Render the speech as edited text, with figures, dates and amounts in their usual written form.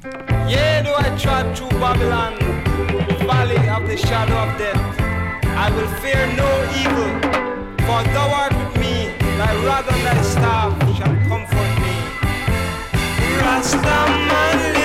Yea, though I trod through Babylon, valley of the shadow of death, I will fear no evil, for thou art with me, thy rod and thy staff shall comfort me. Rastaman